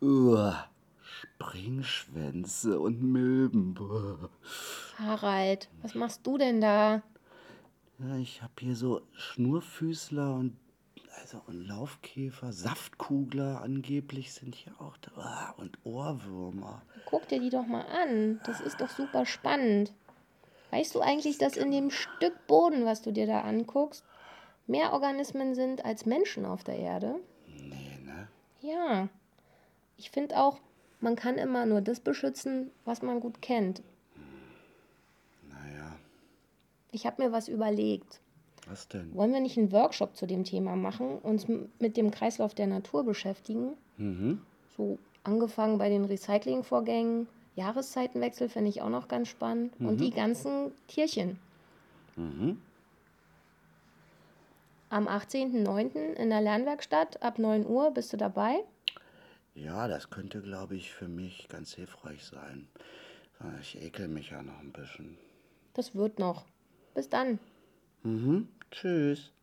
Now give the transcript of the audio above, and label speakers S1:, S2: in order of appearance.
S1: Uah, Springschwänze und Milben. Buah.
S2: Harald, was machst du denn da?
S1: Ja, ich habe hier so Schnurfüßler und Laufkäfer, Saftkugler angeblich sind hier auch da. Uah, und Ohrwürmer.
S2: Guck dir die doch mal an. Das ist doch super spannend. Weißt du eigentlich, dass in dem Stück Boden, was du dir da anguckst, mehr Organismen sind als Menschen auf der Erde?
S1: Nee, ne?
S2: Ja, ich finde auch, man kann immer nur das beschützen, was man gut kennt.
S1: Naja,
S2: Ich habe mir was überlegt.
S1: was denn?
S2: Wollen wir nicht einen Workshop zu dem Thema machen, uns mit dem Kreislauf der Natur beschäftigen?
S1: Mhm.
S2: So angefangen bei den Recyclingvorgängen, Jahreszeitenwechsel finde ich auch noch ganz spannend und die ganzen Tierchen.
S1: Mhm.
S2: Am 18.09. in der Lernwerkstatt ab 9 Uhr bist du dabei?
S1: Ja, das könnte, glaube ich, für mich ganz hilfreich sein. Ich ekel mich ja noch ein bisschen.
S2: Das wird noch. Bis dann.
S1: Mhm. Tschüss.